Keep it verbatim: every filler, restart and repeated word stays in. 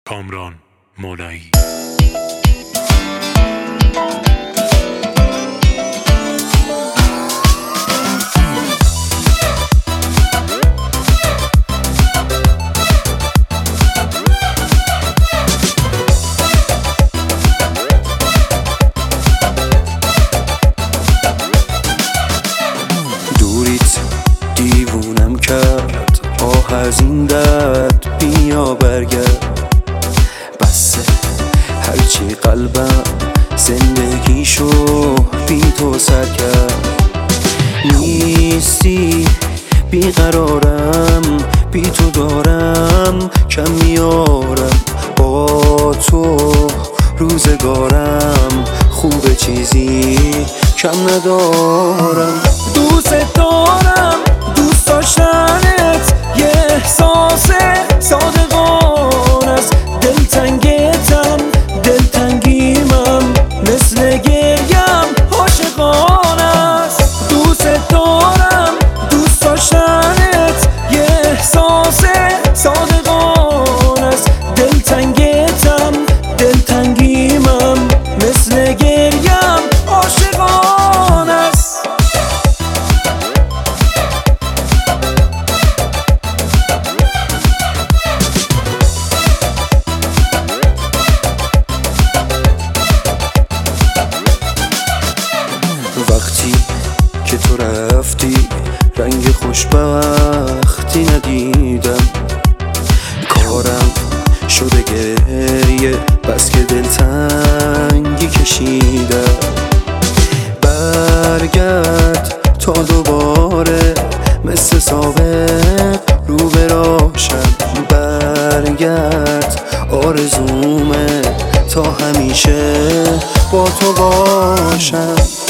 کامران مولایی. دوریت دیوونم کرد، آه از این درد بیا برگرد. بسه هرچی قلبم زندگیشو بی تو سر کرد. نیستی بیقرارم، بی تو دارم کم میارم. با تو روزگارم خوب، چیزی کم ندارم. دوست دارم، دوست داشتنت یه احساس صادقانه است. دلتنگتم، دلتنگیمم، مثل گریم عاشقانه است. دوست دارم، دوست داشتنت یه احساس صادقانه است. دلتنگتم، دلتنگیمم، مثل گریم عاشقانه است. وقتی که تو رفتی رنگ خوشبختی ندیدم. کارم شده گریه، بس که دلتنگی کشیدم. برگرد تا دوباره مثل سابق رو براشم. برگرد آرزومه تا همیشه با تو باشم.